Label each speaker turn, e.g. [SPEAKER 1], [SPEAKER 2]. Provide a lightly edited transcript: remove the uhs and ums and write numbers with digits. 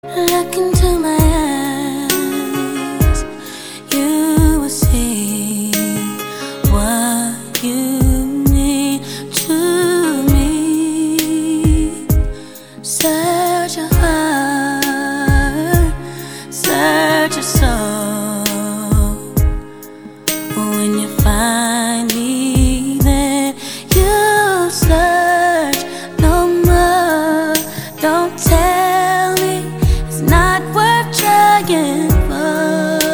[SPEAKER 1] Look into my eyes, you will see what you mean to me. Search your heart, search your soul.